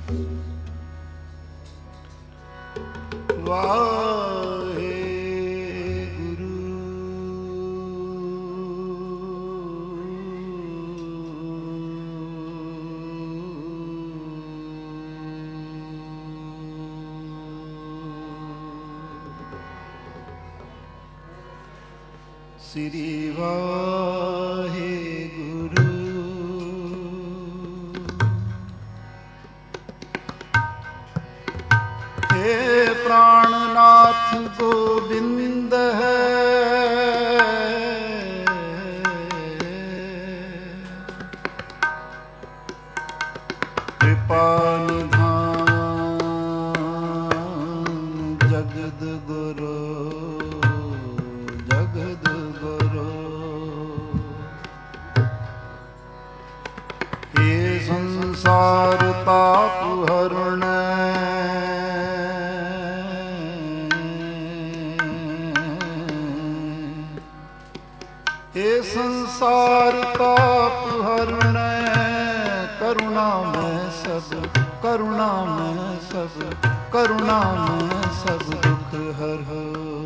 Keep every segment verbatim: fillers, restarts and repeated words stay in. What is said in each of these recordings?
ਸ੍ਰੀ ਵਾਹਿਗੁਰੂ। हे ਪ੍ਰਾਣਨਾਥ ਗੋਬਿੰਦ ਹੈ, ਕਿਰਪਾ ਨਿਧਾਨ ਜਗਦ ਗੁਰੂ ਜਗਦ ਸੰਸਾਰ ਤਾਪ ਹਰਣ, ਇਹ ਸੰਸਾਰ ਤਾਪ ਹਰਣ, ਕਰੁਣਾ ਮੈਂ ਸਭ ਕਰੁਣਾ ਮੈਂ ਸਭ ਕਰੁਣਾ ਮੈਂ ਸਭ ਦੁਖ ਹਰਹੁ।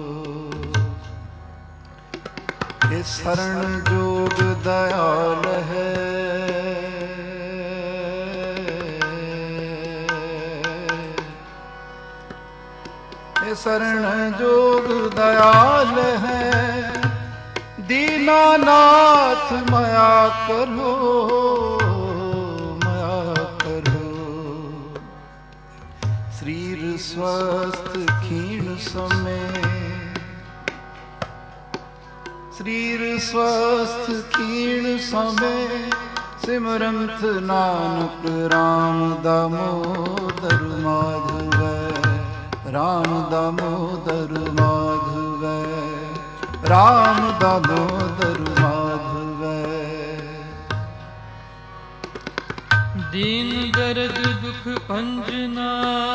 ਇਹ ਸਰਣ ਜੋਗ ਦਇਆਲ ਹੈ, ਸਰਣ ਜੋਗ ਦਇਆਲ ਹੈ, ਦੀਨਾਨਾਥ ਮਾਇਆ ਕਰੋ ਮਾਇਆ ਕਰੋ। ਸਰੀਰ ਸਵਸਥ ਖੀਣ ਸਮੇ, ਸਰੀਰ ਸਵਸਥ ਖੀਣ ਸਮੇ, ਸਿਮਰੰਤ ਨਾਨਕ ਰਾਮ ਦਾਮੋਦਰ ਮਾਧਵੈ ਰਾਮ ਦਾਮੋਦਰ ਮਾਧਵੈ ਰਾਮ ਦਾਮੋਦਰ ਮਾਧਵੈ। ਦੀਨ ਦਰਦ ਦੁਖ ਭੰਜਨਾ,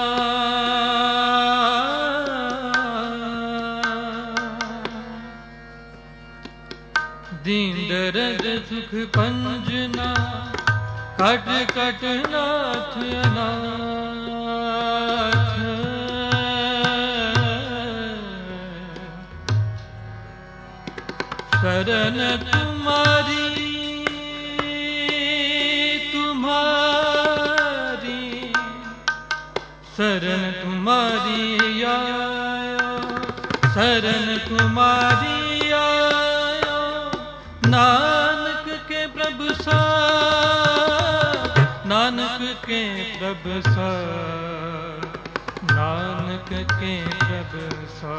ਦੀਨ ਦਰਦ ਸੁਖ ਭੰਜਨਾ, ਕਟ ਕਟ ਨਾਥ ਅਨਾਥ। शरण तुम्हारी तुम्हारी शरण तुम्हारी आयो, शरण तुम्हारी आयो। नानक के प्रभु सा नानक के प्रभु सा नानक के प्रभु सा।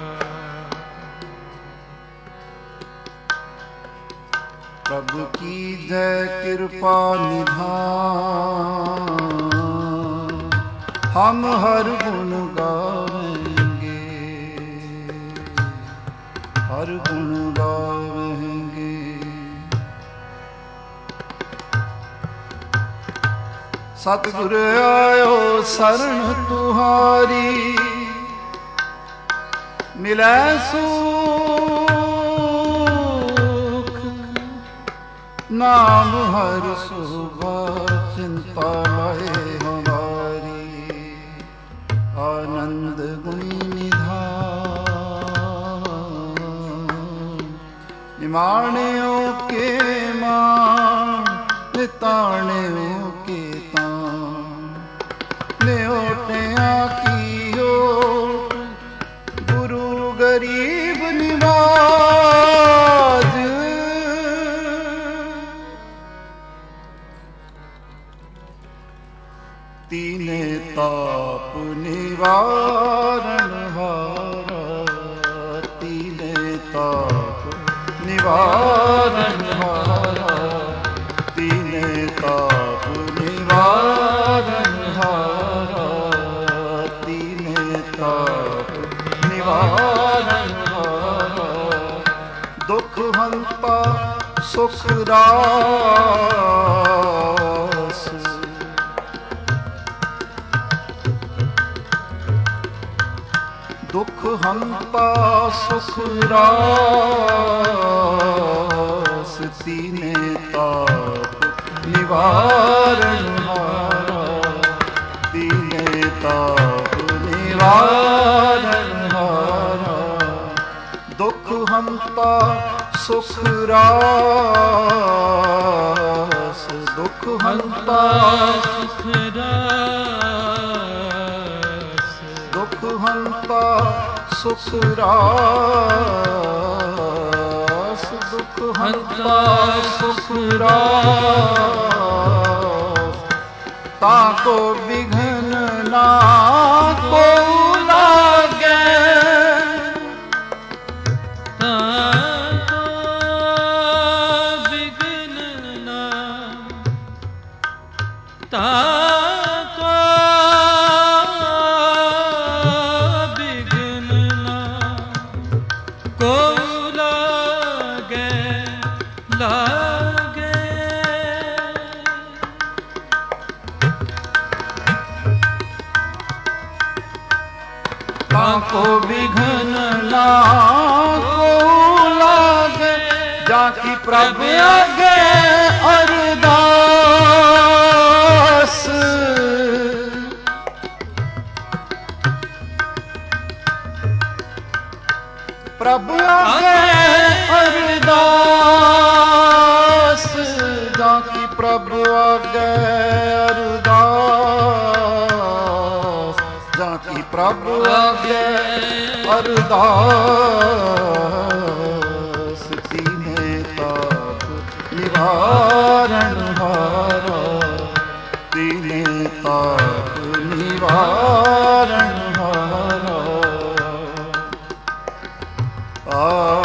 प्रभु की जय कृपा निधान, हम हर गुण गावेंगे हर गुण गावेंगे। सतगुर आयो शरण तुहारी, मिलै सू नाम हर सुबा, चिंता लाए हमारी। आनंद गुणी निधान, निमाणियों के मान, निताणियों के तान। न्योटिया की ओट, गुरु गरीब निवाज। तीने ताप निवारण हारा, तीने ताप निवारण हारा, तीने ताप निवारण हारा, तीने ताप निवारण हारा। दुख हंता सुख रास, दुख हंता सुख रास। तीने ताप निवारण हारा, ਹੰਤਾ ਸੁਖ ਰਾਸ, ਦੁਖ ਹੰਤਾ ਸੁਖ ਰਾਸ, ਦੁਖ ਹੰਤਾ ਸੁਖ ਰਾਸ, ਦੁਖ ਹੰਤਾ ਸੁਖ ਰਾਸ। ਤਾਂ ਕੋ ਵਿਘਨ ਨਾ ਕੋ ਲਾਗੇ, ਤਾਂ ਕੋ ਵਿਘਨ ਨਾ, ਤਾਂ ਕੋ ਵਿਘਨ ਨਾ ਕੋ ਲਾਗੇ, ਲਾਗੇ। ਤਾਂ ਕੋ ਵਿਘਨ ਨਾ ਕੋ ਲਾਗੇ, ਜਾਂ ਕੀ ਪ੍ਰਭ ਆਗੇ ਅਰਦਾਸ। ਪ੍ਰਭ ਆਗੇ ਅਰਦਾਸ, ਜਾਂ ਕੀ ਪ੍ਰਭ ਆਗੇ ਅਰਦਾਸ, ਜਾਂ ਕੀ ਪ੍ਰਭ ਆਗੇ ਅਰਦਾਸ। ਤੀਨੇ ਤਾਪ ਨਿਵਾਰਨ ਹਾਰਾ, ਤੀਨੇ ਤਾਪ ਨਿਵਾਰਨ ਹਾਰਾ। ਆ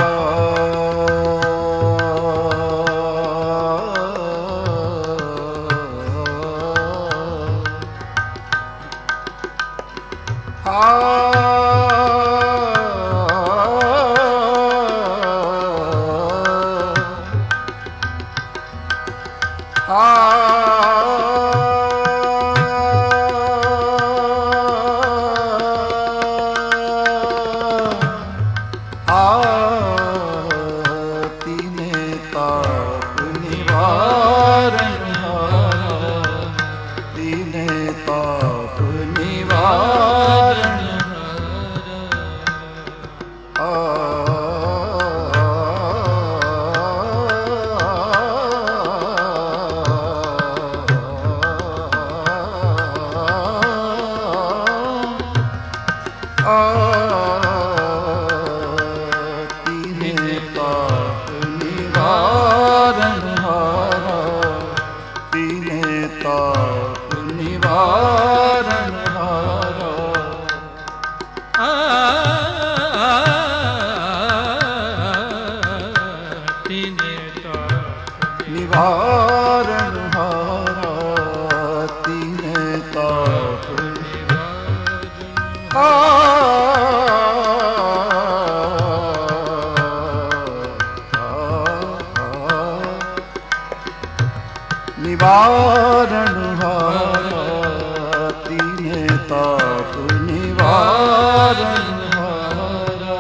ਨਿਵਾਰਨ ਹਾਰਾ, ਤੀਨੇ ਤਾਪ ਨਿਵਾਰਨ ਹਾਰਾ।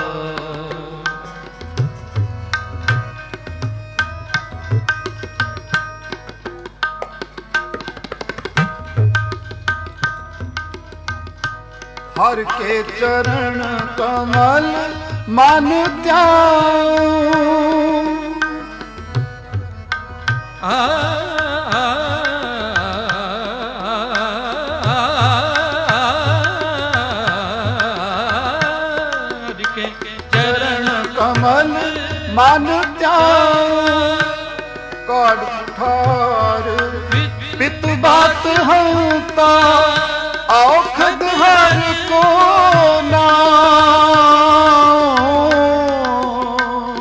ਹਰ ਕੇ ਚਰਨ ਕਮਲ ਮਨ ਧਿਆਉ, ਆ ਚਰਨ ਕਮਲ ਮਨ ਧਿਆਉ। ਕਾੜ ਕੁਠਾਰ ਪਿਤ ਬਾਤ ਹੰਤਾ, ਔਖਦ ਹਰ ਕੋ ਨਾਉ।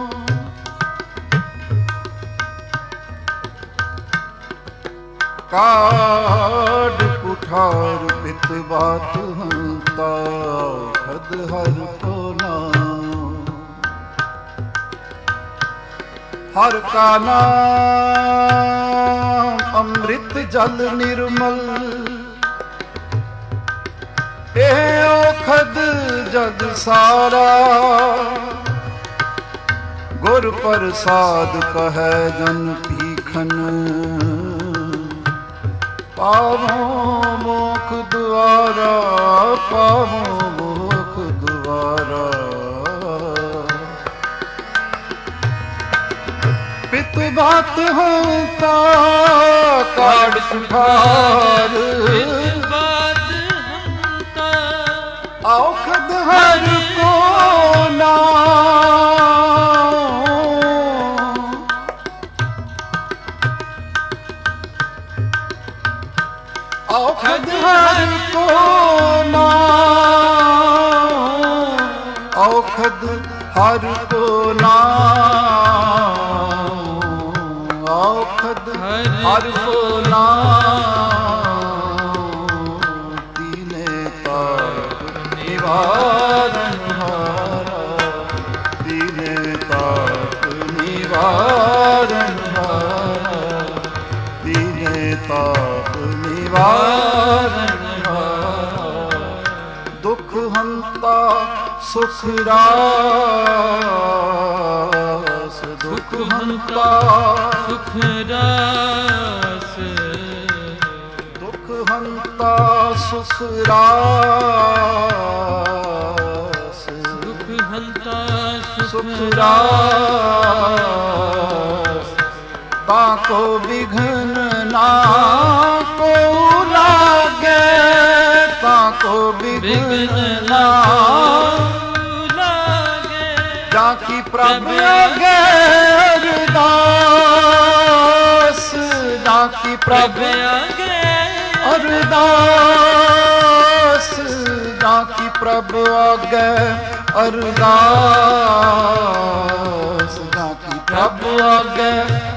ਕਾੜ ਕੁਠਾਰ ਪਿਤ ਬਾਤ ਹੰਤਾ, ਔਖਦ ਹਰ ਕੋ ਨਾਉ। ਹਰ ਕਾ ਨਾਮ ਅੰਮ੍ਰਿਤ ਜਲ ਨਿਰਮਲ, ਇਹ ਔਖਦ ਜਗ ਸਾਰਾ। ਗੁਰ ਪ੍ਰਸਾਦ ਕਹੈ ਜਨ ਭੀਖਨ, ਪਾਵੋ ਮੋਖ ਦੁਆਰਾ, ਪਾਵੋ ਮੋਖ ਦੁਆਰਾ। बात होता काट सुठार बात होता औखद हर को ना औखद हर को ना औखद हर को ना औखद हर को ना तीने ताप निवारण हारा तीने ताप निवारण हारा तीने ताप निवारण हारा दुख हंता सुख रास दुख हंता सुख रास दुख हंता सुख रास दुख हंता सुख रास ताको विघ्न ना को लागे ताको विघ्न ना जाकी प्रभ आगे अरदास जाकी प्रभ आगे अरदास जाकी प्रभ आगे अरदास जाकी प्रभ आगे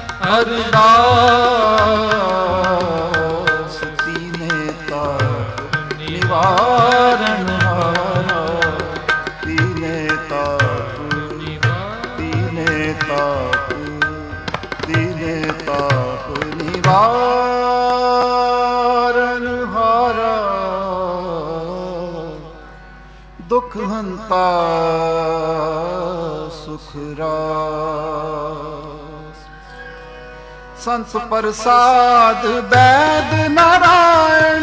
अरदास तीने ताप निवारण हारा तीने ताप तीने ताप तीने ताप निवारण हारा दुख हंता सुख रास संत प्रसाद वैद नारायण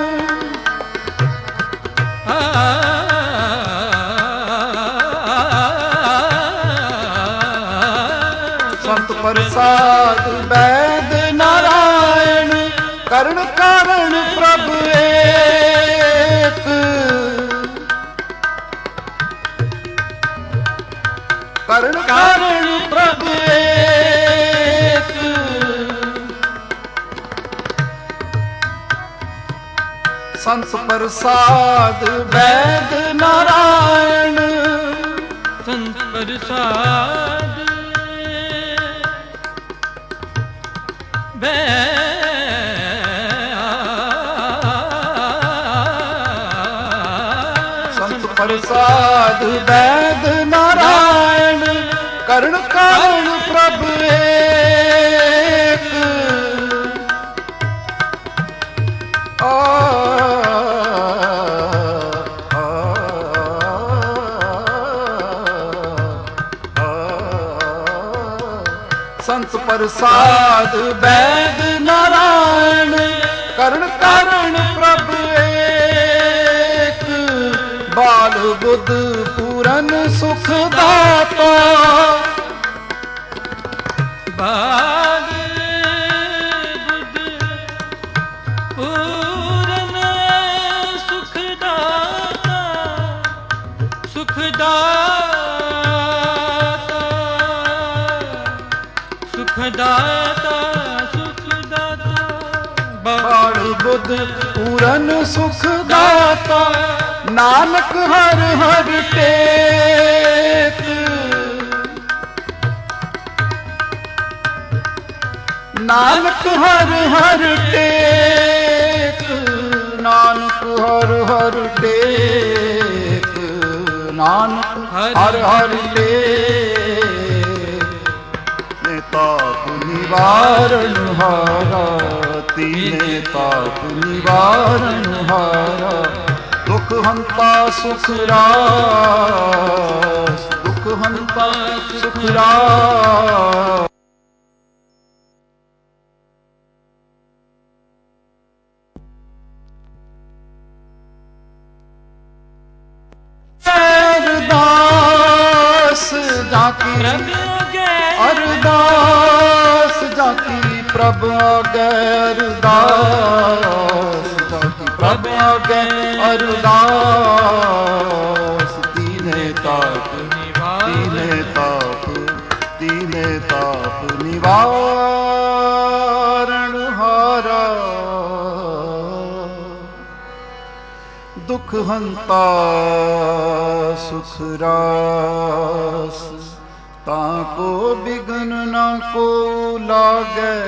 संत प्रसाद वैद नारायण करण कारण प्रभु एक करण कारण प्रभु एक संत प्रसाद वैद नारायण संत प्रसाद संत प्रसाद वैद नारायण करण कारण प्रभु एक आ, आ, आ, संत प्रसाद वैद नारायण करण कारण प्रभु एक बाल बुद्ध पूरन सुख दाता बाल बुद्ध पूरन सुख दाता सुख दाता सुख दाता सुख दाता बाल बुद्ध पूरन सुख दाता नानक हर हर टेक नानक हर हर टेक नानक हर हर टेक नानक हर हर टेक ने ताप निवारण हारा तीने ताप निवारण हारा दुख हंता सुख रास दुख हंता सुख रास अरदास जाकी प्रभु आगे अरदास जाकी प्रभ आगे अरदास, जाकी प्रभ आगे अरदास। तीने ताप तीने ताप तीने ताप निवारण हारा। दुख हंता सुख रास, ताको बिघन न को लागे,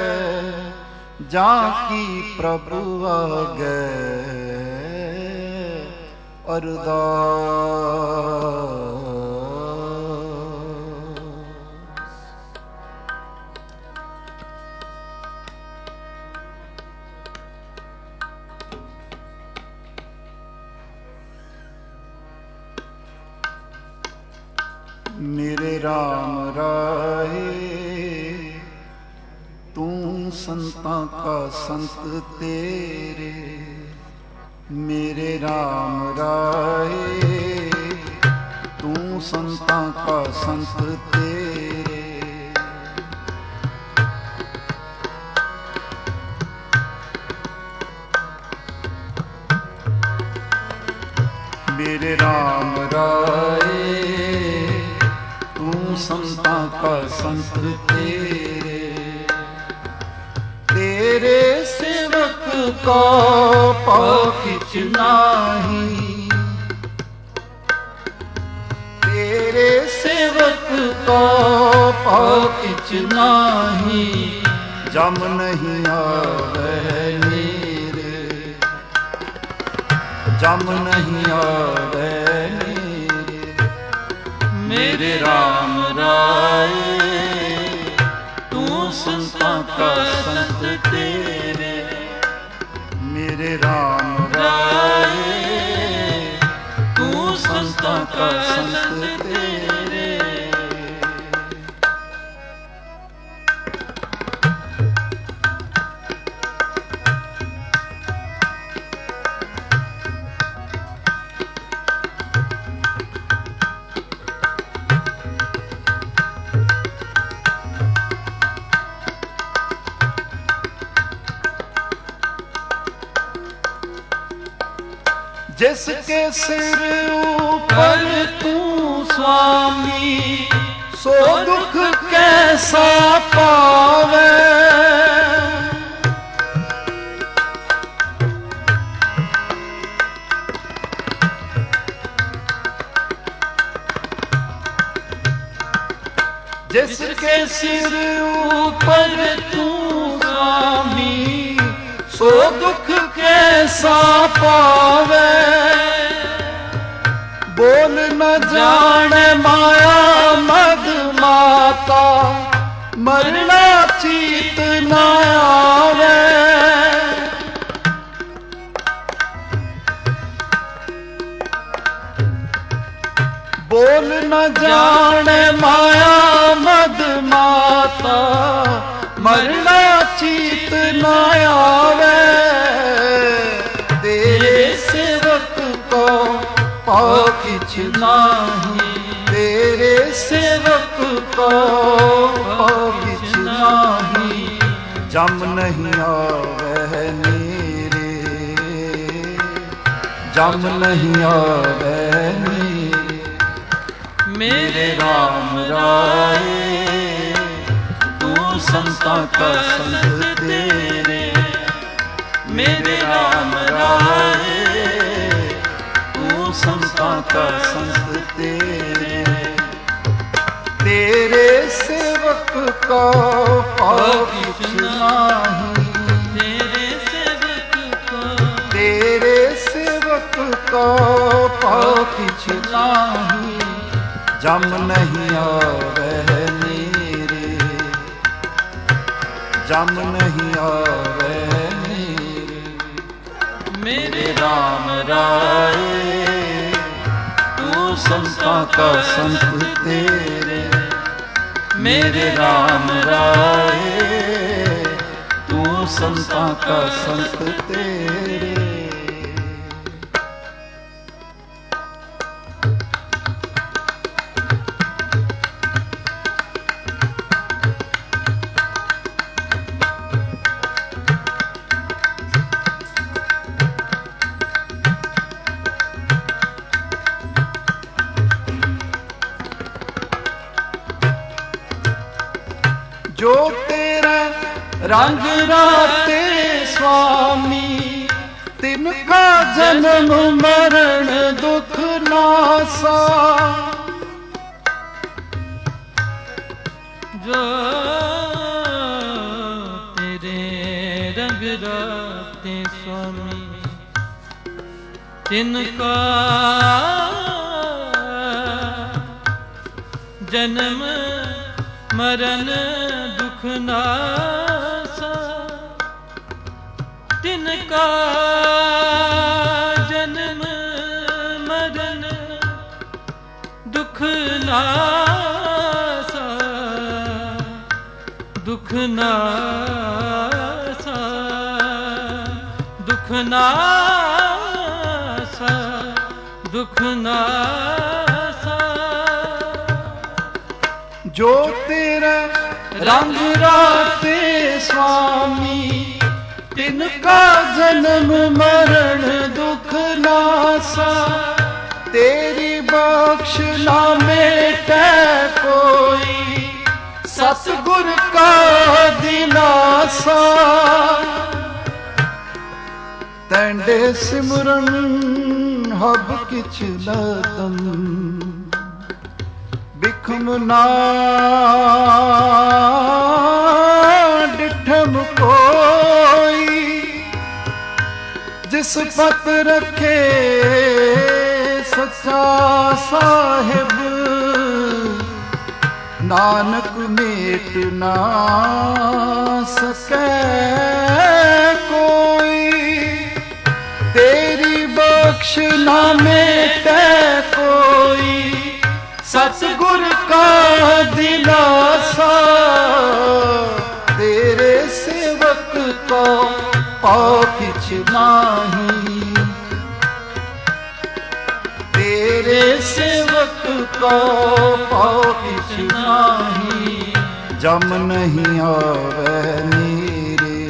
जाकी प्रभु आगे अरदास। मेरे राम राए तू संतां का संत तेरे, मेरे राम राए तू संतां का संत तेरे। मेरे राम राए संतां का संत तेरे, तेरे सेवक को पाकिच नाही, तेरे सेवक को पाकिच नाही। जम नहीं आवे मेरे, जम नहीं आवे मेरे राम राए तू संतां का संत तेरे। मेरे राम राए तू संतां का संत तेरे। जिसके सिर ऊपर तू स्वामी, सो दुख कैसा पावे। जिसके सिर ऊपर तू स्वामी, सो दुख कैसा पावे। बोल न जाने माया मद माता, मरना चीत न आवे। बोल न जाने माया मद माता, मरना चीत न आवे। तेरे सेवक को पाकिच नाही, तेरे सेवक को पाकिच नाही। जम नहीं आवे मेरे, जम नहीं आवे मेरे। मेरे राम राए तू संतां का संत तेरे। मेरे राम राए तू संतां का संत तेरे। तेरे सेवक को पाकिच नाही, तेरे सेवक को तेरे सेवक को पाकिच नाही। जम नहीं आवे मेरे, जम नहीं आवे मेरे। मेरे राम राए तू संतां का संत तेरे। मेरे राम राए तू संतां का संत तेरे। रंग राते स्वामी तिनका जन्म मरण दुख नासा। जो तेरे रंग राते स्वामी तिनका जन्म मरण दुख नासा। तिनका जन्म मरण दुख नासा। दुख नासा दुख नासा दुख नासा। जो तेरा रंग राते स्वामी तिनका जन्म मरण दुख नासा। तेरी बख्श ना मेटे कोई सतगुर का दिलासा। तैंडे सिमरन हब किछ लतम बिखम ना डिठम कोई। जिस पत रखे सच्चा साहिब नानक मेट ना सके कोई। तेरी बख्श ना मेटे कोई सतगुर का दिलासा। तेरे सेवक को पाओ किछ नाही। तेरे सेवक को पाओ किछ नाही। जम नहीं आवे मेरे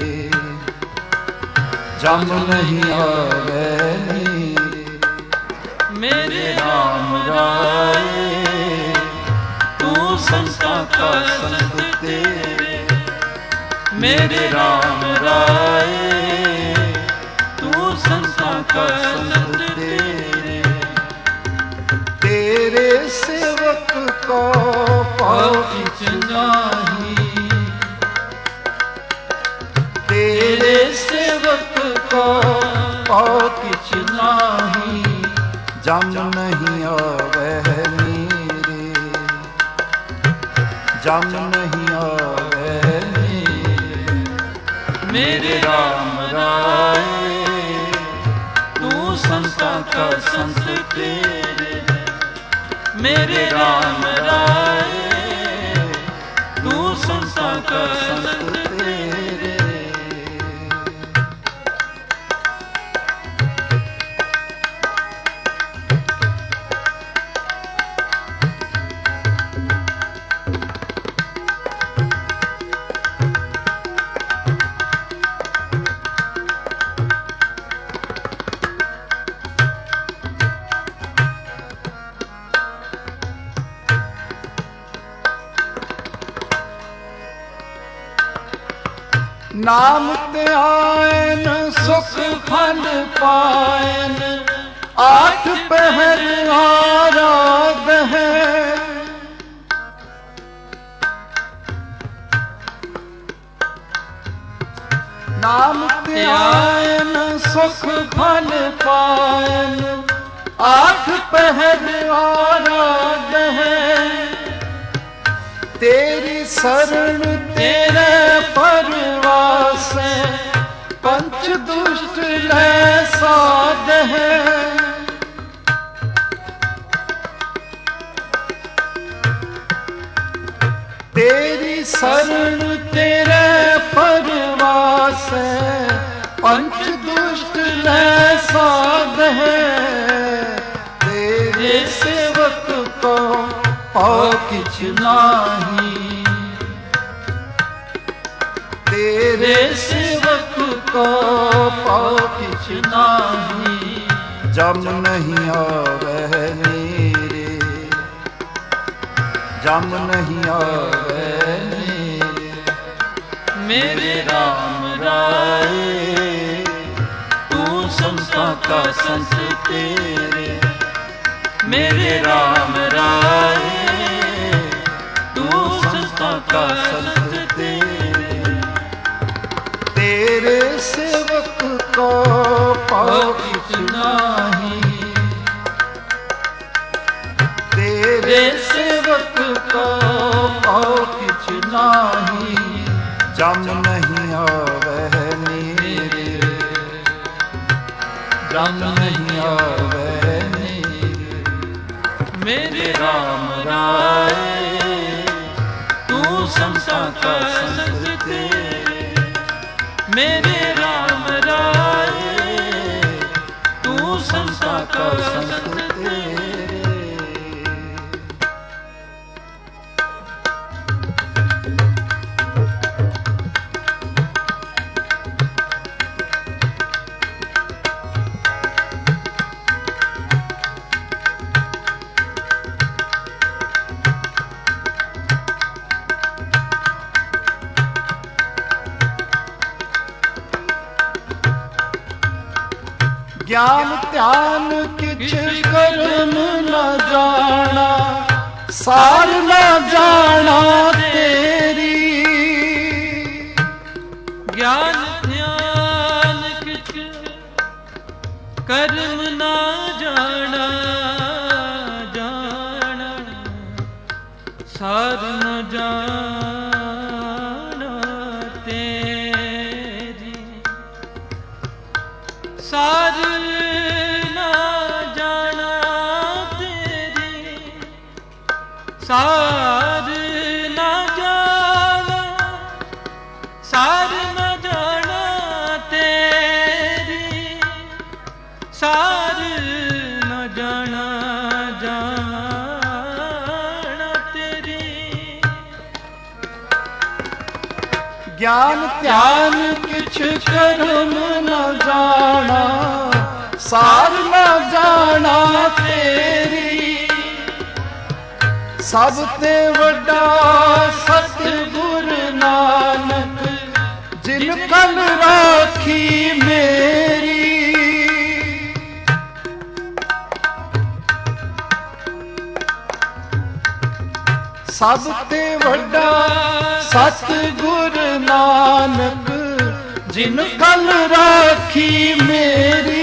जम नहीं आवे मेरे। मेरे राम राय तू संता का संत तेरे। मेरे राम राय तू संता का संत तेरे। तेरे सेवक को पाओ किछ नाही। तेरे सेवक को पाओ किछ नाही। जम नहीं आवे मेरे जम नहीं आवे मेरे। मेरे राम राय तू संता का संत तेरे। मेरे राम राय तू संता का संत तेरे। नाम ते आयन सुख फल पायन। आठ पहर आराध है। नाम ते आयन सुख फल पायन। आठ पहर आराध है। तेरी शरण तेरे परवास पंच दुष्ट ले साध है। तेरी शरण तेरे परवास पंच दुष्ट ले साध है। तेरे सेवक को पाओ किछ नाही। तेरे सेवक को पाओ किछ नाही। जम नहीं आवे मेरे जम नहीं आवे मेरे। मेरे राम राय तू संतों का संत तेरे, मेरे राम राय तू संतों का संत तेरे, तेरे सेवक को पाओ कुछ नहीं, तेरे सेवक को पाओ कुछ नहीं, जम नहीं आवे नीरे, जम नहीं आवे नीरे, मेरे राम राय तू संतों का संत तेरे, मेरे राम राय तू संतों का संत तेरे। ज्ञान ध्यान किछ कर्म न जाना, सार न जाना तेरी, ज्ञान ध्यान किछ कर्म न जाना, जाना सार न जाना तेरी, सार सार न जाना, सार न जाना तेरी, सार न जाना जाना तेरी, ज्ञान ध्यान किछ कर्म न जाना, सार न जाना तेरी, सब ते वड्डा सतगुर नानक जिन कल राखी मेरी, सब ते वड्डा सतगुर नानक जिन कल राखी मेरी,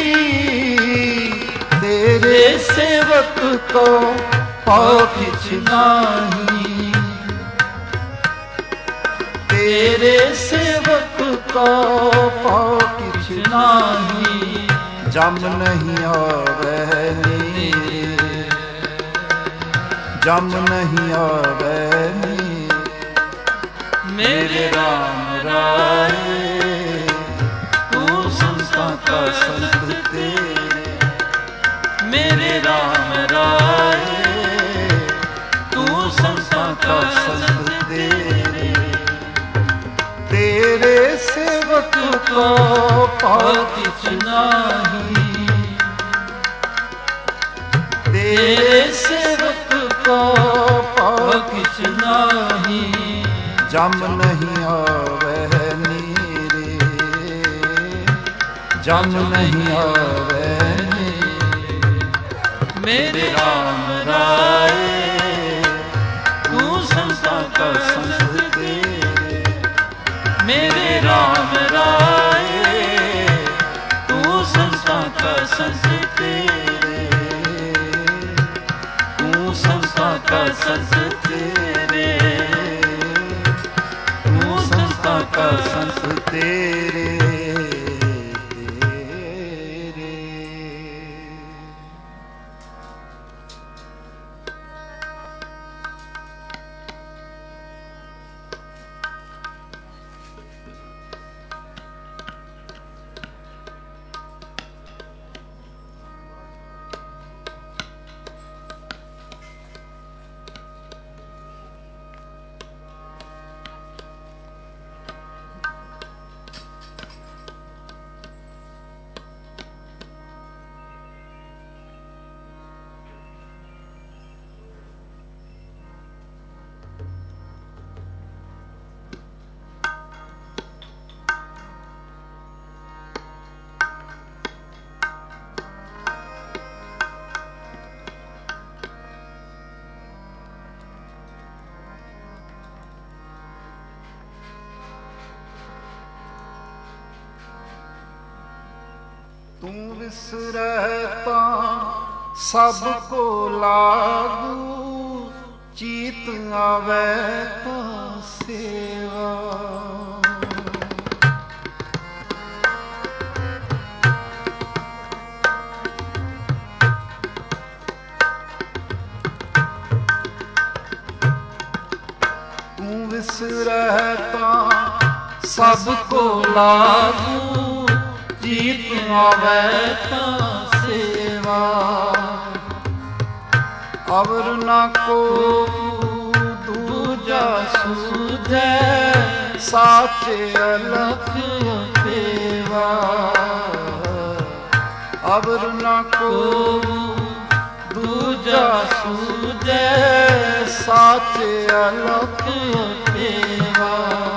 तेरे सेवक को पाओ किछ नहीं, तेरे सेवक को पाओ किछ नहीं, जम नहीं आवे नीरे, जम नहीं आवे नीरे, मेरे राम राय तू संतों का संत तेरे, मेरे राम राय संतों का संत तेरे, तेरे सेवक को पाओ किछ नहीं, तेरे सेवक को पाओ किछ नहीं, जम नहीं आवे नीरे, जम नहीं आवे नीरे, मेरे राम राय संतों का संत तेरे, मेरे राम राय तू संतों का संत तेरे, तू संतों का संत तेरे, तू संतों का संत तेरे। ਤੂੰ ਵਿਸਰੈ ਤਾਂ ਸਭ ਕੋ ਲਾਗੂ, ਚੀਤ ਆਵੈ ਤਾਂ ਸੇਵਾ। ਤੂੰ ਵਿਸਰੈ ਤਾਂ ਸਭ ਕੋ ਲਾਗੂ, ਚੀਤ ਆਵੈ ਤਾਂ ਸੇਵਾ। ਅਵਰ ਨਾ ਕੋ ਦੂਜਾ ਸੂਝੈ, ਸਾਚੇ ਅਲਖ ਪੇਵਾ। ਅਵਰ ਨਾ ਕੋ ਦੂਜਾ ਸੂਝੈ, ਸਾਚੇ ਅਲਖ ਪੇਵਾ।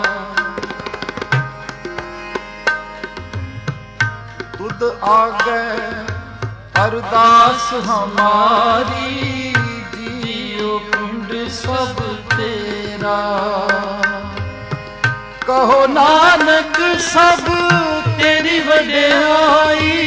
ਤੁਧ ਆਗੈ ਅਰਦਾਸ ਹਮਾਰੀ, ਜੀਉ ਪਿੰਡ ਸਭ ਤੇਰਾ। ਕਹੋ ਨਾਨਕ ਸਭ ਤੇਰੀ ਵਡਿਆਈ,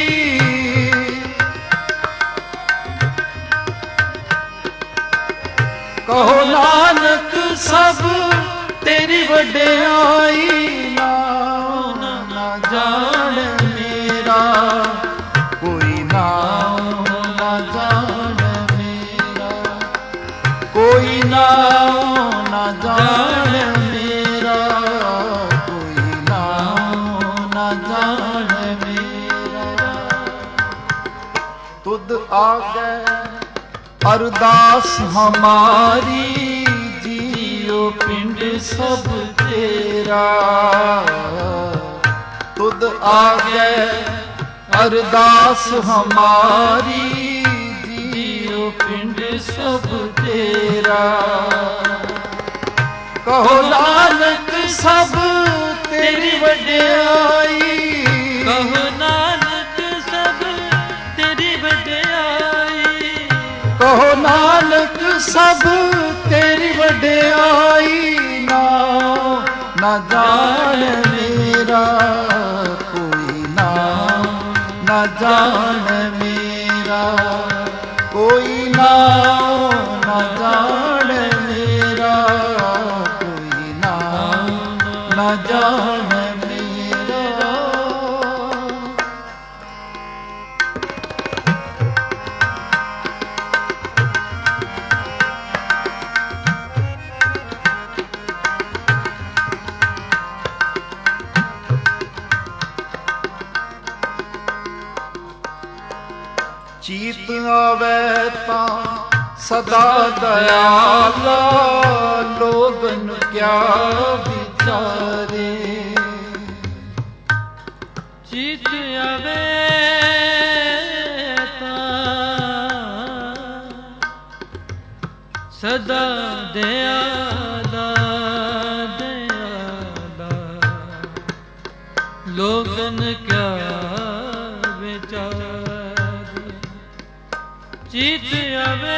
ਕਹੋ ਨਾਨਕ ਸਭ ਤੇਰੀ ਵਡਿਆਈ। ਨਾਮ ਨਾ ਜਾਣ ਮੇਰਾ ਕੋਈ, ਨਾਮ ਨਾ ਜਾਣ ਮੇਰਾ ਕੋਈ, ਨਾਮ ਨਾ ਜਾਣ ਮੇਰਾ ਕੋਈ, ਨਾਮ ਨਾ ਜਾਣ ਮੇਰਾ। ਤੁਧ ਆਗੈ ਅਰਦਾਸ ਹਮਾਰੀ, ਜੀਉ ਪਿੰਡ ਸਭ ਤੇਰਾ। ਤੁਧ ਆਗੈ ਅਰਦਾਸ ਹਮਾਰੀ, ਜੀਉ ਪਿੰਡ ਸਭ ਤੇਰਾ। ਕਹੋ ਨਾਨਕ ਸਭ ਤੇਰੀ ਵਡਿਆਈ, ਕਹੋ ਨਾਨਕ ਸਭ ਤੇਰੀ ਵਡਿਆਈ। ਕਹੋ ਨਾਨਕ ਸਭ ਤੇਰੀ ਵਡਿਆਈ। ਨਾਮ ਨਾ ਜਾਣ ਮੇਰਾ ਕੋਈ, ਨਾਮ ਨਾ ਜਾਣ ਮੇਰਾ ਕੋਈ, ਨਾਮ ਨਾ ਜਾਣ ਮੇਰਾ ਕੋਈ, ਨਾਮ ਨਾ ਜਾਣ ਮੇਰਾ। ਚੀਤ ਆਵੈ ਤਾਂ ਸਦਾ ਦਇਆਲਾ, ਲੋਗਨ ਕਿਆ ਵਿਚਾਰੇ। ਚੀਤ ਆਵੈ ਤਾਂ ਸਦਾ ਦਇਆਲਾ, ਦਇਆਲਾ ਲੋਗਨ ਕਿਆ ਵਿਚਾਰੇ। ਚੀਤ ਆਵੈ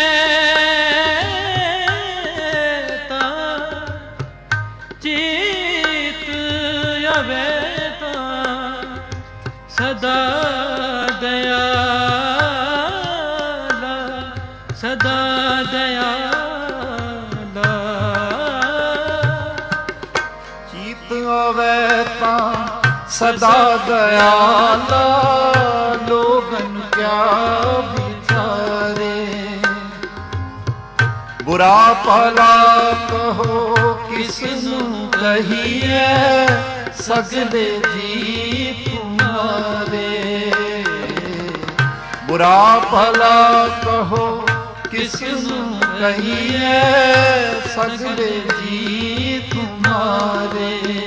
ਤਾਂ, ਚੀਤ ਆਵੈ ਤਾਂ ਸਦਾ ਦਇਆਲਾ, ਸਦਾ ਦਇਆਲਾ। ਚੀਤ ਆਵੈ ਤਾਂ ਸਦਾ ਦਇਆਲਾ, ਲੋਗਨ ਕਿਆ ਬੁਰਾ ਭਲਾ ਕਹੋ ਕਿਸ ਨੂੰ ਕਹੀਐ, ਸਗਲੇ ਜੀ ਤੁਮਾਰੇ। ਬੁਰਾ ਭਲਾ ਕਹੋ ਕਿਸ ਨੂੰ ਕਹੀਐ, ਸਗਲੇ ਜੀ ਤੁਮਾਰੇ।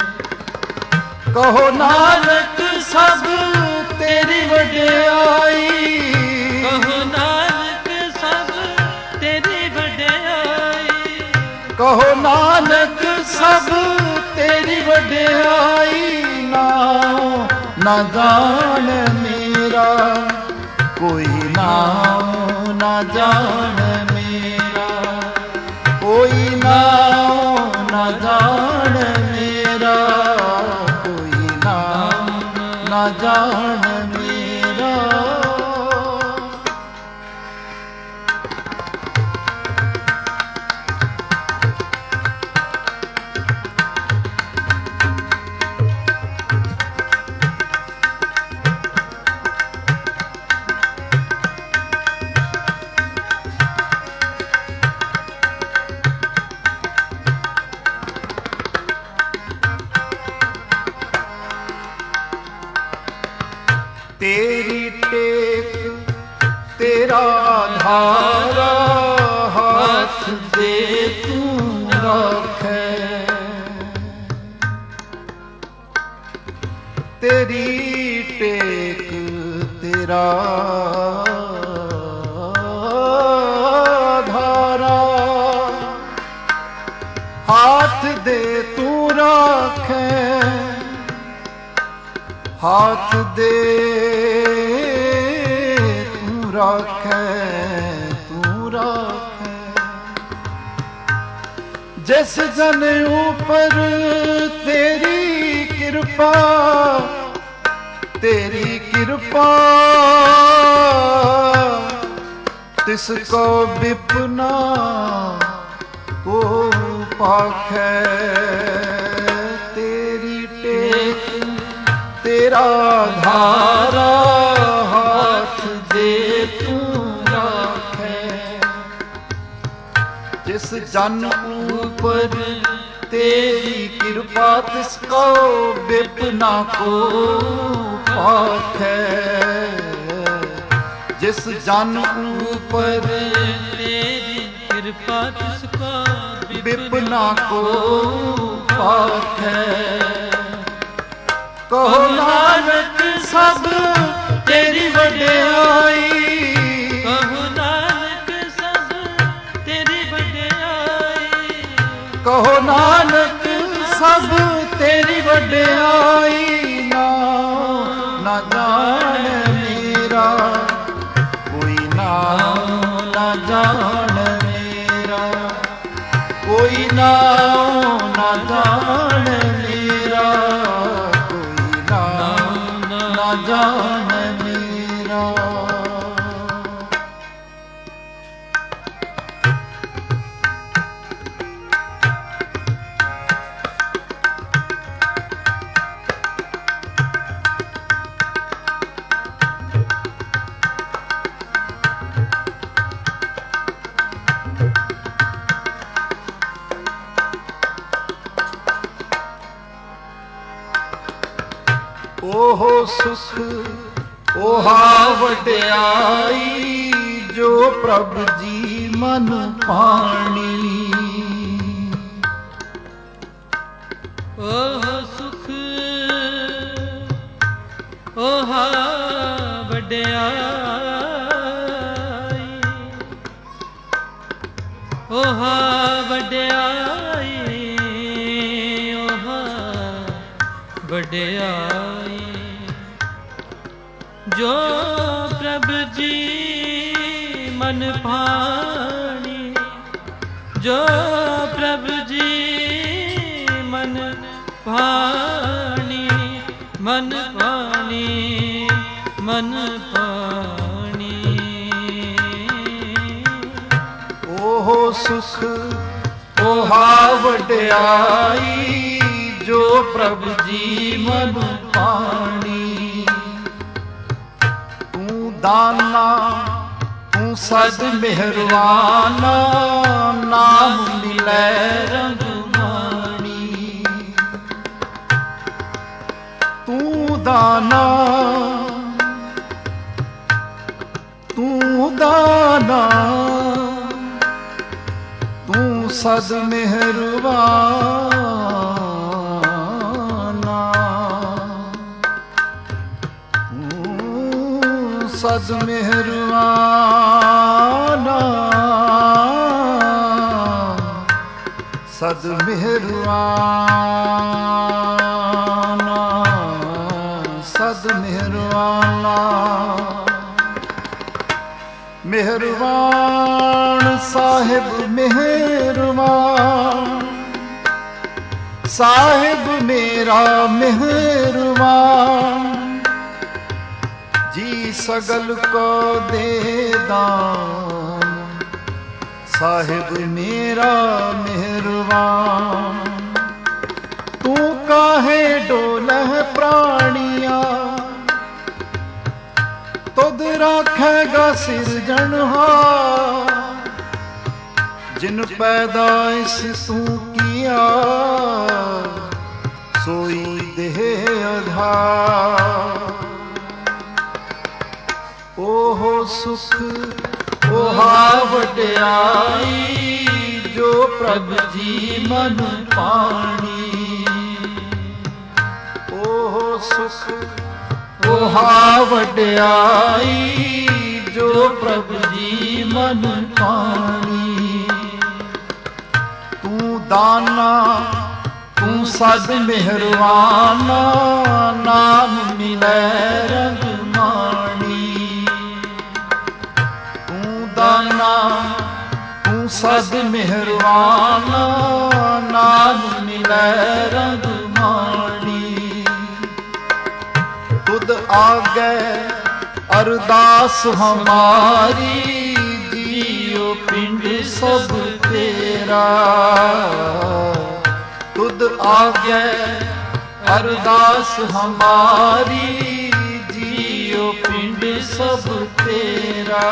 ਕਹੋ ਨਾਨਕ ਸਭ ਤੇਰੀ ਵਡਿਆਈ, ਕਹੋ ਨਾਨਕ ਸਭ ਤੇਰੀ ਵਡਿਆਈ। ਕਹੋ ਨਾਨਕ ਸਭ ਤੇਰੀ ਵਡਿਆਈ। ਨਾਮ ਨਾ ਜਾਣ ਮੇਰਾ ਕੋਈ, ਨਾਮ ਨਾ ਜਾਣ ਮੇਰਾ ਕੋਈ, ਨਾਮ ਨਾ ਜਾਣ ਮੇਰਾ ਕੋਈ, ਨਾਮ ਨਾ ਜਾਣ ਮੇਰਾ। तेरी टेक तेरा धारा हाथ दे तू रखे, तेरी टेक तेरा धारा हाथ दे तू रखे, हाथ दे तू रखे, तू रखे। जिस जन ऊपर तेरी कृपा, तेरी कृपा तिसको विपना को पाखे, तेरी टेक तेरा धारा हाथ दे तू रखे। जिस जन ऊपर तेरी कृपा तिसको विपना को पाखे, जिस जन ऊपर तेरी कृपा तिसको विपना को पाखे। कहो नानक सब तेरी वड्याई, कहो नानक सब तेरी वड्याई, कहो नानक सब तेरी वड्याई। ना ना जान मेरा कोई, ना ना जान मेरा कोई, ना ना जान मेरा कोई, ना ना जान मेरा। ओहो सुख ओहा वड्याई जो प्रभु जी मन पानी। ओहो सुख ओहा वड्याई, ओहा वड्याई, ओहा वड्याई जो प्रभु जी मन भानी, जो प्रभु जी मन भानी, मन भानी, मन भानी। ओहो सुख ओहा वड्याई जो प्रभु जी मन पानी। तू दाना तू सद मेहरबाना, नाम मिलै रंगमानी। तू दाना तू दाना तू सद मेहरबाना, तू सद मेहरबाना, सद मेहरबाना, सद मेहरबाना। मेहरबान साहिब मेहरबान, साहिब मेरा मेहरबान। जी सगल को दे दान, साहिब मेरा मेहरबान। तू काहे डोलह प्राणिया, तुद राखेगा सिरजनहार। जिन पैदाइश तू किया, सोई देह आधार। ओहो सुख ओहा वड्याई जो प्रभ जी मन पाणी। ओहो सुख ओहा वड्याई जो प्रभ जी मन पाणी। तू दाना तू सद मेहरवाना नाम मिलै रंग माणी। तू दाना तू सद मेहरवाना नाम मिलै रंग माणी। तुद आगे अरदास हमारी जियो पिंड सब तेरा। तुद आगे अरदास हमारी जियो पिंड सब तेरा।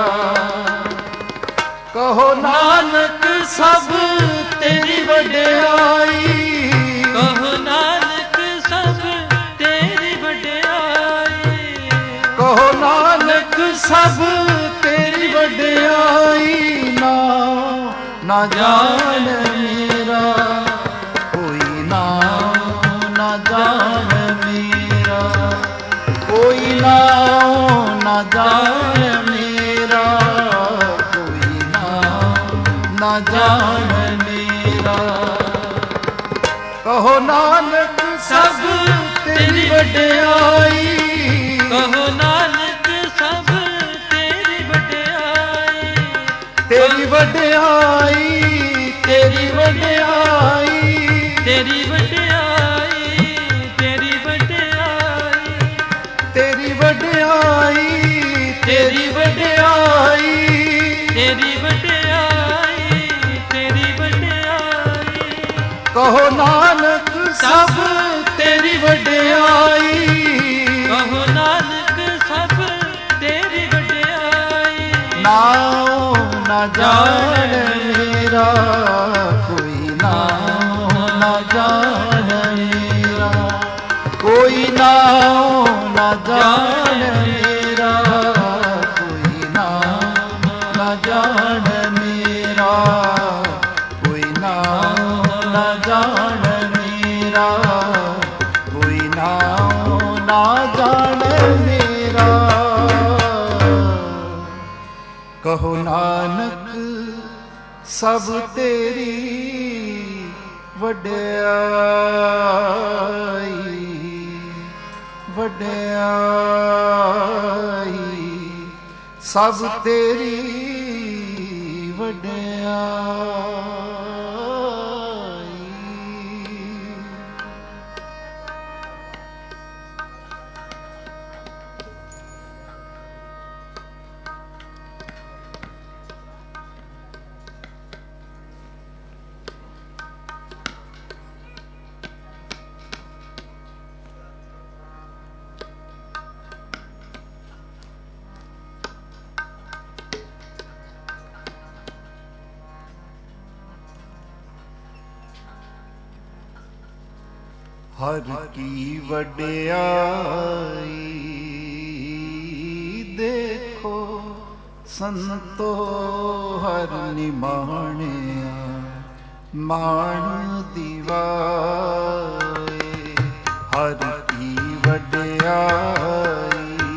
कहो नानक सब तेरी वड्याई। कहो नानक सब तेरी वड्याई। कहो नानक सब तेरी वड्याई। ना ना जान मेरा कोई ना ना जान मेरा कोई ना ना जान मेरा कोई ना ना जान मेरा। कहो नानक सब तेरी वड्याई। कहो नानक सब तेरी वड्याई। तेरी वड्याई तेरी वड्याई तेरी वड्याई तेरी वड्याई तेरी वड्याई तेरी वड्याई तेरी वड्याई तेरी वड्याई। कहो नानक सब तेरी वड्याई। कहो नानक सब तेरी वड्याई। नाओ ना जान मेरा कोई नाओ ना जान मेरा कोई नाओ ना जान मेरा कोई नाओ ना जान मेरा कोई नाओ ना जान मेरा कोई नाओ ना जान मेरा। कहो नानक सब तेरी वड्याई वड्याई सब तेरी वड्याई। हर की वड्याई देखो संतो हर निमाणिया माण दिवाए। हर की वड्याई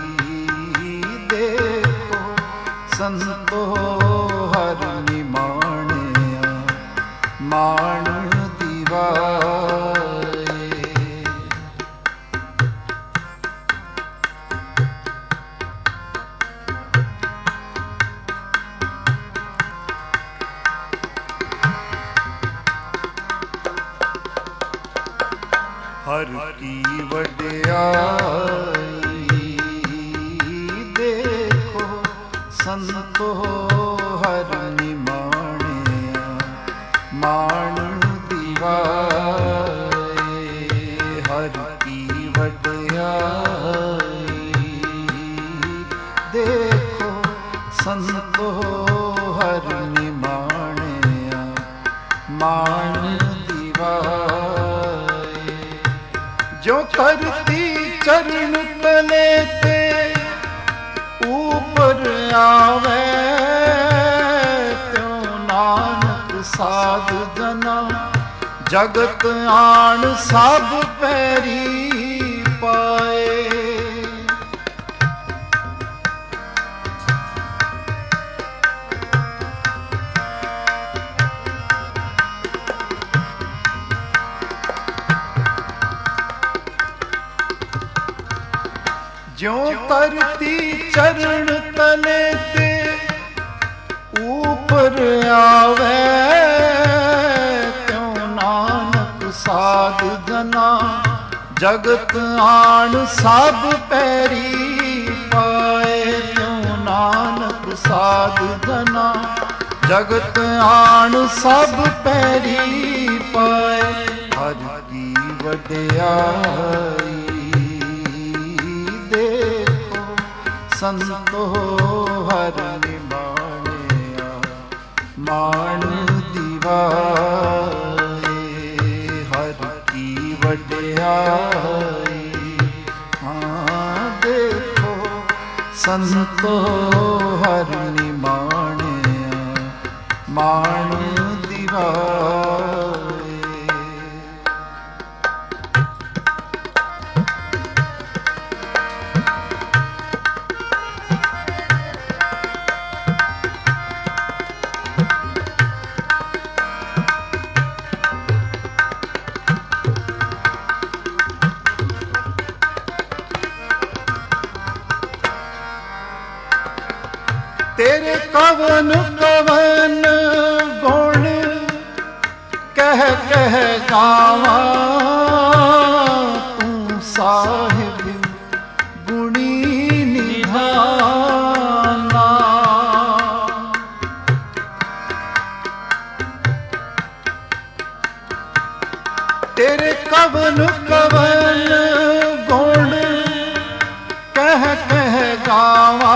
देखो संतो हर निमाणिया माण दिवाए। हर की वड्याई देखो संतो हर निमाणिया माण दिवाए। हर की वड्याई देखो संतो हर निमाणिया माण दिवाए। जो करती चरण तले ते ਜਗਤ ਆਣ ਸਭ ਪੈਰੀ ਪਾਏ। ਜਿਉ ਧਰਤੀ ਚਰਨ ਤਲੇ ਤੇ ਉਪਰ ਆਵੇ, ਤਿਉ ਨਾਨਕ ਸਾਧ ਜਨਾ ਜਗਤ ਆਣ ਸਭ ਪੈਰੀ ਪਾਏ। ਤਿਉ ਨਾਨਕ ਸਾਧ ਜਨਾ ਜਗਤ ਆਣ ਸਭ ਪੈਰੀ ਪਾਏ। ਹਰਿ ਕੀ ਵਡਿਆਈ ਸੰਤੋ ਹਰਿ ਨਿਮਾਣਿਆ, ਮਾਣ ਦਿਵਾਏ। ਹਰਿ ਕੀ ਵਡਿਆਈ ਹਾਂ ਦੇਖੋ, ਸੰਤੋ ਹਰਿ ਨਿਮਾਣਿਆ, ਮਾਣ ਦਿਵਾਏ। ਤੇਰੇ ਕਵਨ ਕਵਨ ਗੁਣ ਕਹਿ ਕਹਿ ਗਾਵਾਂ, ਤੂੰ ਸਾਹਿਬ ਗੁਣੀ ਨਿਧਾਨਾ। ਤੇਰੇ ਕਵਨ ਕਵਨ ਗੁਣ ਕਹਿ ਕਹਿ ਗਾਵਾਂ,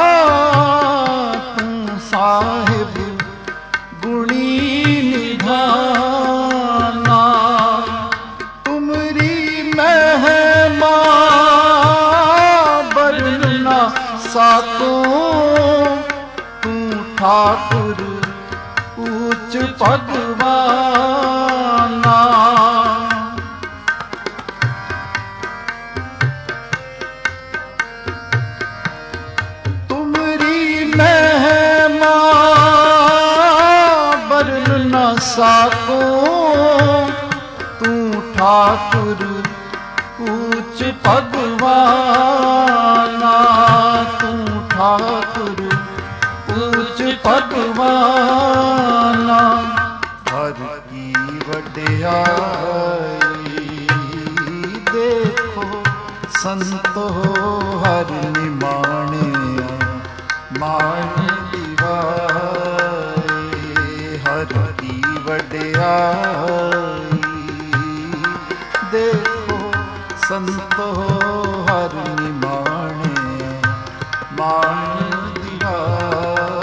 ਸਾਹਿਬ ਗੁਣੀ ਨਿਧਾਨਾ। ਤੁਮਰੀ ਮਹਿਮਾ ਬਰਨ ਨਾ ਸਾਕੋ, ਤੂੰ ਠਾਕੁਰ ਉੱਚ ਭਗਵਾਨਾ। ਸਾਕੋ ਤੂੰ ਠਾਕੁਰ ਉੱਚ ਭਗਵਾਨਾ। ਤੂੰ ਠਾਕੁਰ ਉੱਚ ਭਗਵਾਨਾ। ਹਰਿ ਕੀ ਵਡਿਆਈ ਦੇਖੋ, ਸੰਤੋ ਹਰਿ ਨਿਮਾਣਿਆ, ਮਾਣ ਦਿਵਾਏ। ਹਰਿ ਕੀ ਵਡਿਆਈ ਦੇਖੋ, ਸੰਤੋ ਹਰਿ ਨਿਮਾਣਿਆ, ਮਾਣ ਦਿਵਾਏ।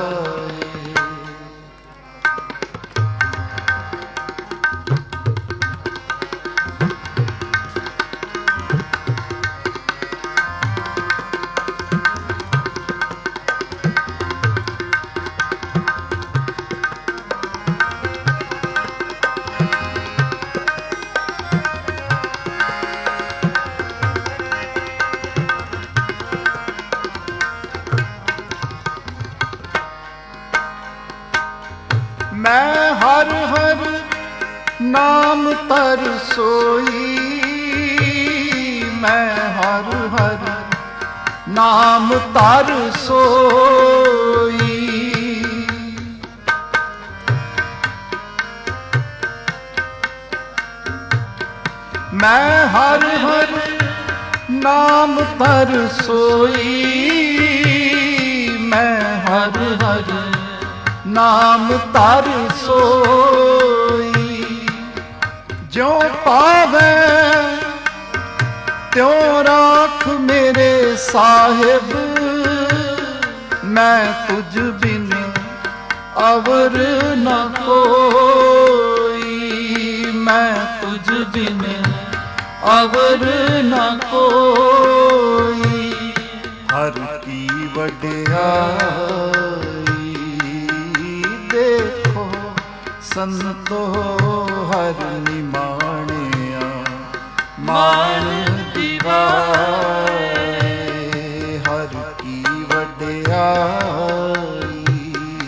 ਮੈਂ ਹਰ ਹਰ ਨਾਮ ਤਰ ਸੋਈ, ਮੈਂ ਹਰ ਹਰ ਨਾਮ ਤਰ ਸੋਈ। ਮੈਂ ਹਰ ਹਰ ਨਾਮ ਤਰ ਸੋਈ, ਮੈਂ ਹਰ ਹਰ ਨਾਮ ਤਰ ਸੋਈ। ਜਿਉ ਪਾਵੇ ਤਿਉ ਰਾਖ ਮੇਰੇ ਸਾਹਿਬ, ਮੈਂ ਤੁਝ ਬਿਨ ਅਵਰ ਨ ਕੋਈ। ਮੈਂ ਤੁਝ ਬਿਨ ਅਵਰ ਨ ਕੋਈ। ਹਰਿ ਕੀ ਵਡਿਆਈ ਦੇਖੋ, ਸੰਤੋ ਹਰ ਨਿਮਾਣਿਆ ਮਾਨ ਦਿਵਾਏ ਹਰ ਕੀ ਵਡਿਆਈ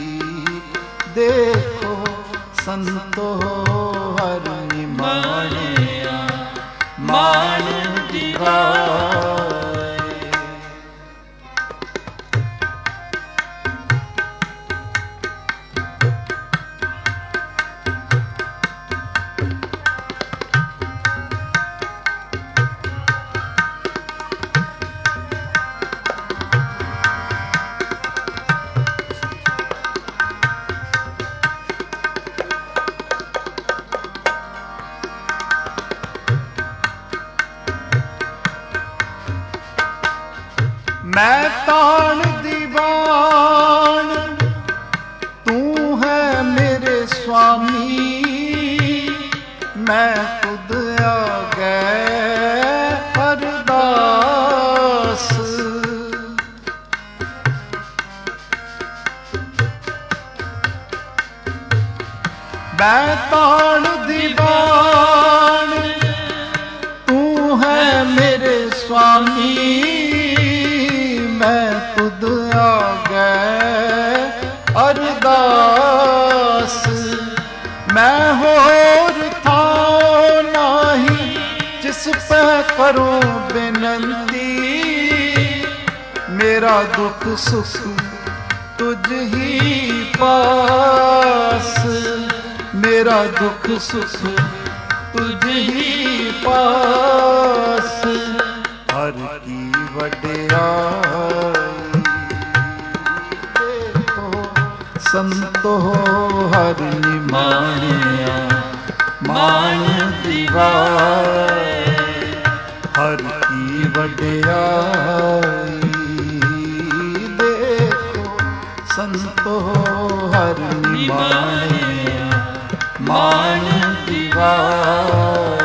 ਦੇਖੋ ਸੰਤੋ ਹਰ ਨਿਮਾਣਿਆ ਮਾਨ ਦਿਵਾਏ मैं तान दीवान तू है मेरे स्वामी मैं खुद आ गए अरदास मैं तान दीवान तू है मेरे स्वामी मैं खुद आ गए अरदास मैं होर था नहीं जिस पे करूं बेनंती मेरा दुख सुख तुझ ही पास मेरा दुख सुख तुझ ही पास हर की वड्याई देखो संतो हर निमाणिया मान दिवाए हर की वड्याई देखो संतो हर निमाणिया मान दिवाए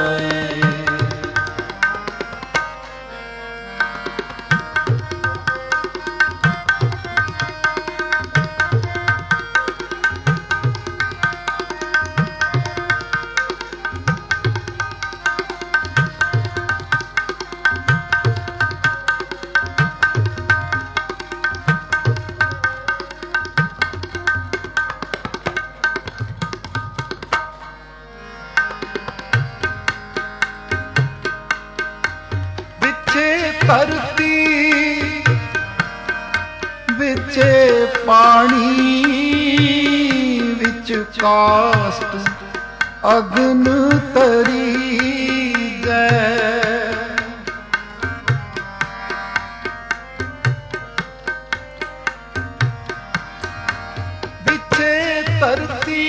धरती विचे पानी विच काष्ट अग्न तरी गए विचे धरती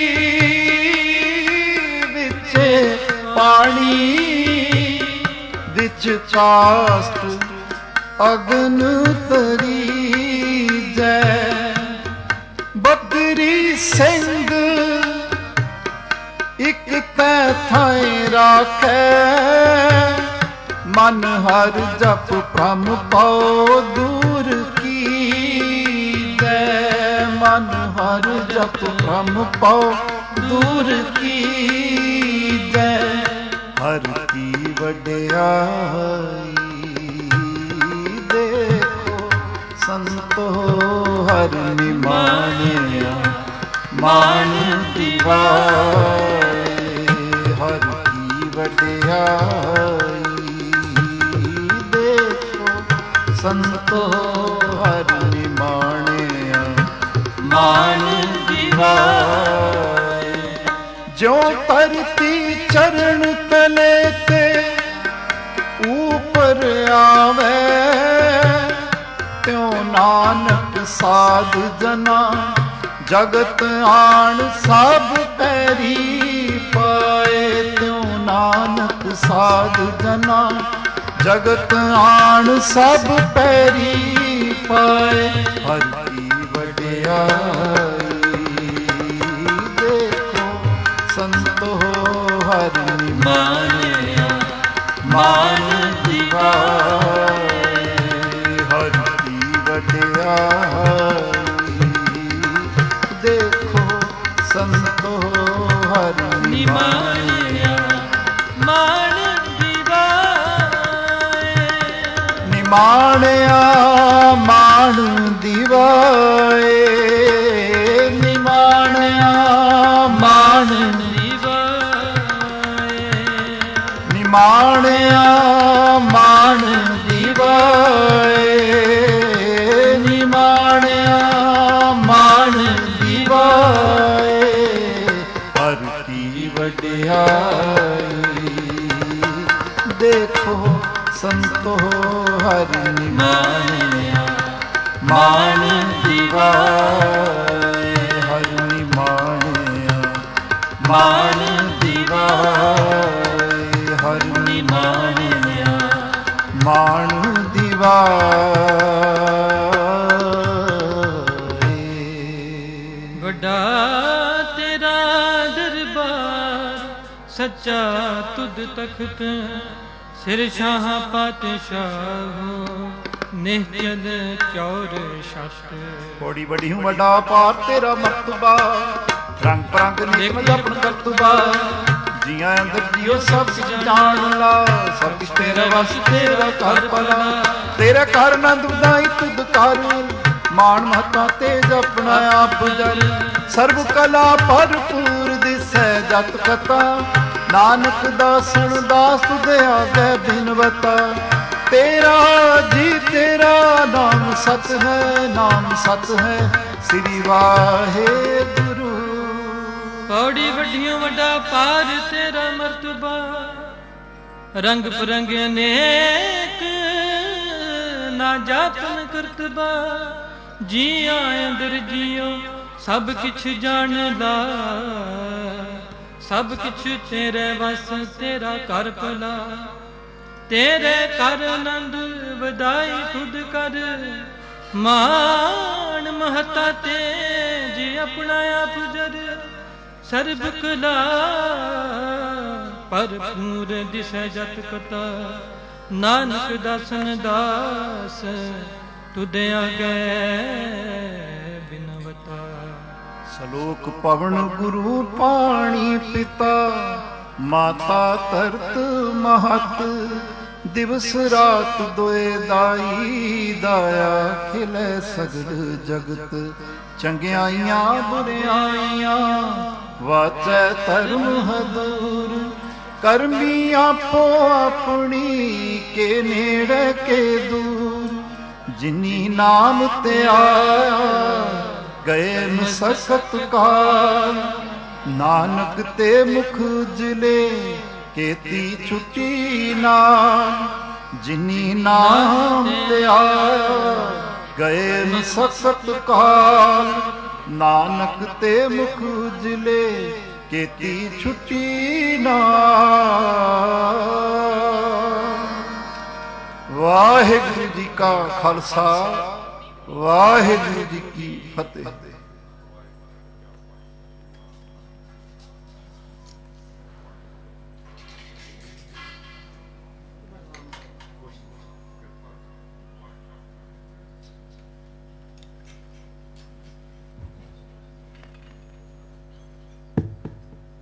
विचे पानी विच काष्ट अग्न तरी जै बकरी सिंह एक तै थाए राखै मन हर जप भ्रम पाओ दूर की जै मन हर जप भ्रम पाओ दूर की जै हर की वड्याई देखो संतो हर निमाणिया मान दिवाए हर की वड्याई देखो संतो हर निमाणिया मान दिवाए ज्यों धरती चरण तले ते ऊपर आवे त्यों नानक साध जना जगत आन सब पैरी पाए त्यों नानक साध जना जगत आन सब पैरी पाए हर की वड्याई देखो संतो हर निमाणिया मान दिवाए हर की वड्याई देखो संतो ਨਿਮਾਣਿਆ ਮਾਣ ਦੀਵਾਏ, ਨਿਮਾਣਿਆ ਮਾਣ ਦੀਵਾਏ, ਨਿਮਾਣਿਆ ਮਾਣ ਦੀਵਾਏ, ਨਿਮਾਣਿਆ ਮਾਣ ਦੀਵਾਏ, ਨਿਮਾਣਿਆ ਮਾਣ ਦੀਵਾਏ, ਹਰ ਕੀ ਵਡਿਆਈ ਦੇਖੋ ਸੰਤੋ ਹਰ ਨਿਮਾਣਿਆ ਮਾਣ ਦੀਵਾਏ, ਹਰ ਨਿਮਾਣਿਆ ਮਾਣ ਦੀਵਾਏ, ਹਰ ਨਿਮਾਣਿਆ ਮਾਣ ਦੀਵਾਏ। ਵੱਡਾ ਤੇਰਾ ਦਰਬਾਰ ਸੱਚਾ ਤੁਧ ਤਖਤ, ਸਿਰ ਸ਼ਾਹ ਪਾਤਸ਼ਾਹੋ ਨਿਹਚਲ ਚੌਰ ਸ਼ਸਤ। ਬੜੀ ਵੱਡੀ ਹੂੰ ਵੱਡਾ ਪਾਰ ਤੇਰਾ ਮਰਤਬਾ, ਰੰਗ ਪਰੰਗ ਨਿਕਮ ਜਪਨ ਕਰਤਬਾ, ਜੀਆਂ ਅੰਦਰ ਜੀਓ ਸਭ ਕੁਝ ਜਾਣ ਲਾ, ਸਭ ਕੁਝ ਤੇਰਾ ਵਸ ਤੇਰਾ ਘਰ ਭਲਾ, ਤੇਰਾ ਘਰ ਆਨੰਦ ਵਧਾਈ ਤੁਧ ਕਰ, ਮਾਣ ਮਹਤਾ ਤੇਜ ਆਪਣਾ ਆਪ ਜਲ, ਸਰਬ ਕਲਾ ਭਰਪੂਰ ਦਿਸੈ ਜਤ ਕਥਾ, ਨਾਨਕ ਦਾਸਨ ਦਾਸ ਤੁਧ ਆਗੇ ਬਿਨਵਤਾ, ਤੇਰਾ ਜੀ ਤੇਰਾ ਨਾਮ ਸਤ ਹੈ, ਨਾਮ ਸਤ ਹੈ ਸ੍ਰੀ ਵਾਹਿਗੁਰੂ। ਪੌੜੀ ਵੱਡੀਆਂ ਵੱਡਾ ਪਾਰ ਤੇਰਾ ਮਰਤਬਾ, ਰੰਗ ਬਰੰਗ ਅਨੇਕ ਨਾ ਜਾਪਨ ਕਰਤਬਾ, ਜੀਆਂ ਅੰਦਰ ਜੀਓ ਸਭ ਕਿਛ ਜਾਣਦਾ, ਸਭ ਕਿਛ ਤੇਰੇ ਵਸ ਤੇਰਾ ਘਰ ਭਲਾ, ਤੇਰੇ ਕਰ ਆਨੰਦ ਵਧਾਈ ਤੁਧ ਕਰ, ਮਾਣ ਮਹਤਾ ਤੇਜ ਆਪਣਾ ਆਪ ਜਰ, ਸਰਬ ਕਲਾ ਭਰਪੂਰ ਦਿਸੈ ਜਤ ਕਥਾ, ਨਾਨਕ ਦਾਸਨ ਦਾਸ ਤੁਧ ਆਗੇ ਬਿਨਵਤਾ। ਸਲੋਕ ਪਵਨ ਗੁਰੂ ਪਾਣੀ ਪਿਤਾ, ਮਾਤਾ ਧਰਤ ਮਹਤ, ਦਿਵਸ ਰਾਤ ਦੋਏ ਦਾਈ ਦਾਇਆ, ਖਿਲੇ ਸਗਲ ਜਗਤ, ਚੰਗਿਆਈਆਂ ਬੁਰਿਆਈਆਂ ਵਾਚੈ ਧਰਮ ਹਦੂਰ, ਕਰਮੀ ਆਪੋ ਆਪਣੀ ਕੇ ਨੇੜੇ ਕੇ ਦੂਰ, ਜਿਨੀ ਨਾਮ ਤੇ ਆਇਆ ਗਏ ਮੁਸਕਤ ਕਾਲ, ਨਾਨਕ ਤੇ ਮੁਖ ਉਜਲੇ ਕੀਤੀ ਛੁੱਟੀ ਨਾਲ, ਜਿਨੀ ਨਾਮ ਤੇ ਆਇਆ ਗਏ ਮੁਸਕਤ ਕਾਲ, ਨਾਨਕ ਤੇ ਮੁਖ ਉਜਲੇ ਕੀਤੀ ਛੁੱਟੀ ਨਾਲ। ਵਾਹਿਗੁਰੂ ਜੀ ਕਾ ਖਾਲਸਾ, ਵਾਹਿਗੁਰੂ ਜੀ ਕੀ ਫਤਿਹ।